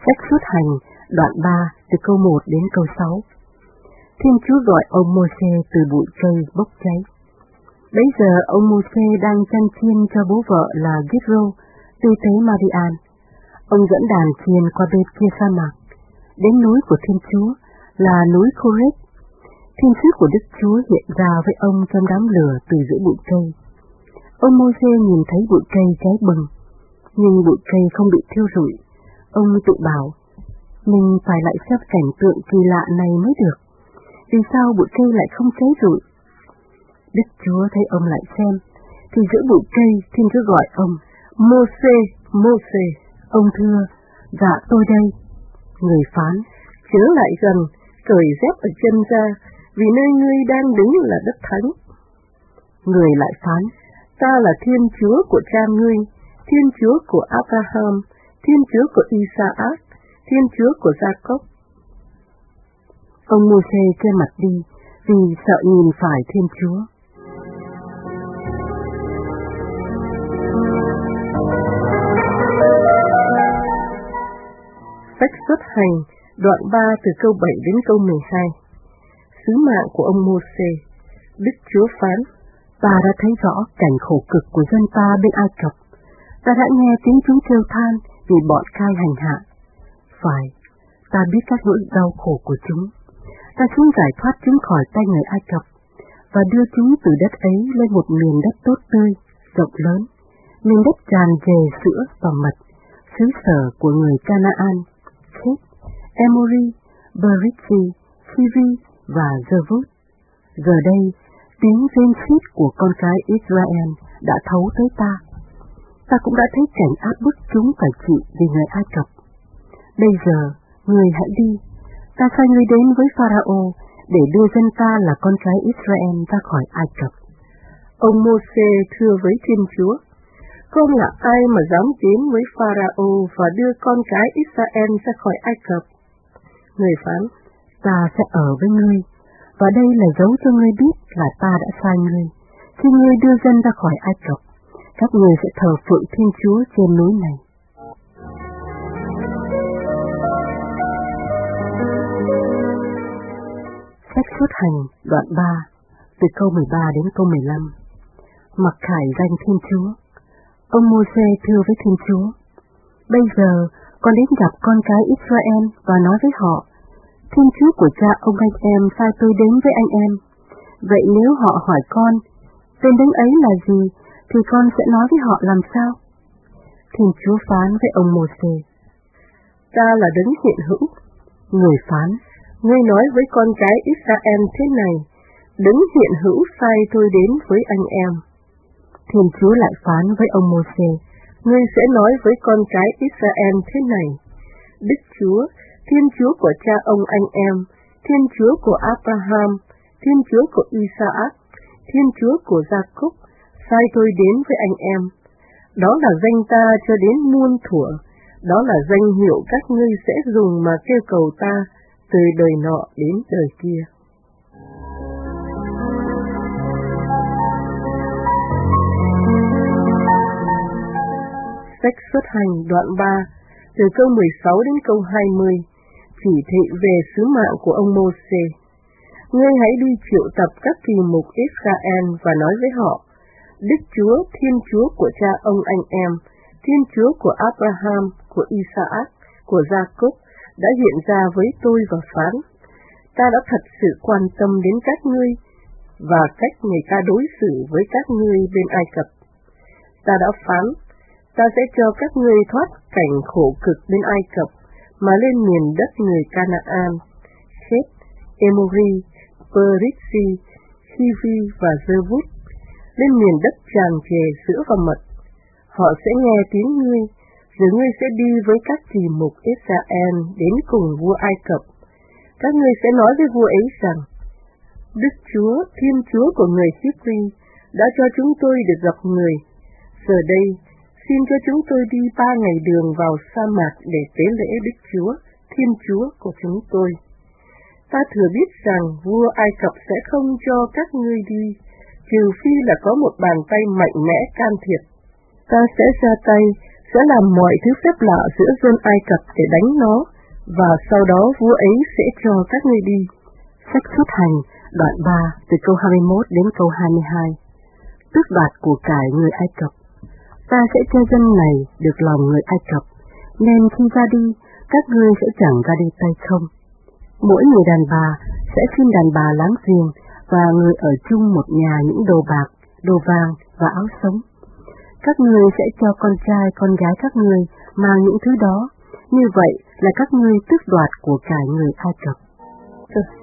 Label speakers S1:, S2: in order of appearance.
S1: Sách xuất hành, đoạn 3, từ câu 1 đến câu 6. Thiên Chúa gọi ông Mô-sê từ bụi cây bốc cháy. Bấy giờ ông Mô-sê đang chăn chiên cho bố vợ là Giết-rô, tư tế Ma-đi-an. Ông dẫn đàn chiên qua bên kia sa mạc, đến núi của Thiên Chúa là núi Khô-rét. Thiên sứ của Đức Chúa hiện ra với ông trong đám lửa từ giữa bụi cây. Ông Mô-sê nhìn thấy bụi cây cháy bừng, nhưng bụi cây không bị thiêu rụi. Ông tự bảo, mình phải lại xem cảnh tượng kỳ lạ này mới được. Vì sao bụi cây lại không cháy rụi? Đức Chúa thấy ông lại xem, thì giữa bụi cây Thiên Chúa gọi ông, Mô-sê, Mô-sê. Ông thưa, dạ tôi đây. Người phán, chớ lại gần, cởi dép ở chân ra, vì nơi ngươi đang đứng là đất thánh. Người lại phán, ta là Thiên Chúa của cha ngươi, Thiên Chúa của Abraham, Thiên Chúa của Isaac, Thiên Chúa của Gia-cốp. Ông Mô-sê che mặt đi, vì sợ nhìn phải Thiên Chúa. Sách xuất hành, đoạn 3 từ câu 7 đến câu 12. Sứ mạng của ông Mô-sê. Đức Chúa phán, ta đã thấy rõ cảnh khổ cực của dân ta bên Ai Cập. Ta đã nghe tiếng chúng kêu than vì bọn cai hành hạ. Phải, ta biết các nỗi đau khổ của chúng. Ta xuống giải thoát chúng khỏi tay người Ai Cập, và đưa chúng từ đất ấy lên một miền đất tốt tươi, rộng lớn, miền đất tràn trề sữa và mật, xứ sở của người Canaan, Khét, Emori, Berizi, Hivi và Jebus. Giờ đây, tiếng rên xiết của con cái Israel đã thấu tới ta. Ta cũng đã thấy cảnh áp bức chúng phải chịu vì người Ai Cập. Bây giờ, người hãy đi, ta sai ngươi đến với Pharaoh để đưa dân ta là con cái Israel ra khỏi Ai Cập. Ông Mô-sê thưa với Thiên Chúa, không là ai mà dám đến với Pharaoh và đưa con cái Israel ra khỏi Ai Cập? Người phán, ta sẽ ở với ngươi, và đây là dấu cho ngươi biết là ta đã sai ngươi. Khi ngươi đưa dân ra khỏi Ai Cập, các ngươi sẽ thờ phượng Thiên Chúa trên núi này. Sách xuất hành, đoạn 3, từ câu 13 đến câu 15. Mặc khải danh Thiên Chúa. Ông Mô-sê thưa với Thiên Chúa, bây giờ con đến gặp con cái Israel và nói với họ, Thiên Chúa của cha ông anh em sai tôi đến với anh em. Vậy nếu họ hỏi con, tên đấng ấy là gì, thì con sẽ nói với họ làm sao? Thiên Chúa phán với ông Mô-sê, ta là đấng hiện hữu. Người phán, ngươi nói với con cái Israel thế này, đấng hiện hữu sai tôi đến với anh em. Thiên Chúa lại phán với ông Mô-sê, ngươi sẽ nói với con cái Israel thế này, Đức Chúa, Thiên Chúa của cha ông anh em, Thiên Chúa của Abraham, Thiên Chúa của Isaac, Thiên Chúa của Gia-cốp, sai tôi đến với anh em. Đó là danh ta cho đến muôn thuở, đó là danh hiệu các ngươi sẽ dùng mà kêu cầu ta từ đời nọ đến đời kia. Sách xuất hành đoạn 3, từ câu 16 đến câu 20, chỉ thị về sứ mạng của ông Mô-sê. Ngươi hãy đi triệu tập các kỳ mục Israel và nói với họ, Đức Chúa, Thiên Chúa của cha ông anh em, Thiên Chúa của Abraham, của Isaac, của Gia-cốp đã hiện ra với tôi và phán, ta đã thật sự quan tâm đến các ngươi và cách người ta đối xử với các ngươi bên Ai Cập. Ta đã phán, ta sẽ cho các ngươi thoát cảnh khổ cực bên Ai Cập mà lên miền đất người Canaan, Khét, Emori, Berizi, Hivi và Jebus, lên miền đất tràn trề sữa và mật. Họ sẽ nghe tiếng ngươi, rồi ngươi sẽ đi với các kỳ mục Israel đến cùng vua Ai Cập. Các ngươi sẽ nói với vua ấy rằng, Đức Chúa, Thiên Chúa của người Hebrew đã cho chúng tôi được gặp người. Giờ đây, xin cho chúng tôi đi 3 ngày đường vào sa mạc để tế lễ Đức Chúa, Thiên Chúa của chúng tôi. Ta thừa biết rằng vua Ai Cập sẽ không cho các ngươi đi, trừ phi là có một bàn tay mạnh mẽ can thiệp. Ta sẽ ra tay sẽ làm mọi thứ phép lạ giữa dân Ai Cập để đánh nó, và sau đó vua ấy sẽ cho các ngươi đi. Sách Xuất Hành, đoạn 3, từ câu 21 đến câu 22. Tước đoạt của cải người Ai Cập. Ta sẽ cho dân này được lòng người Ai Cập, nên khi ra đi, các ngươi sẽ chẳng ra đi tay không. Mỗi người đàn bà sẽ xin đàn bà láng giềng và người ở chung một nhà những đồ bạc, đồ vàng và áo sống. Các ngươi sẽ cho con trai con gái các ngươi mang những thứ đó, như vậy là các ngươi tước đoạt của cải người Ai Cập.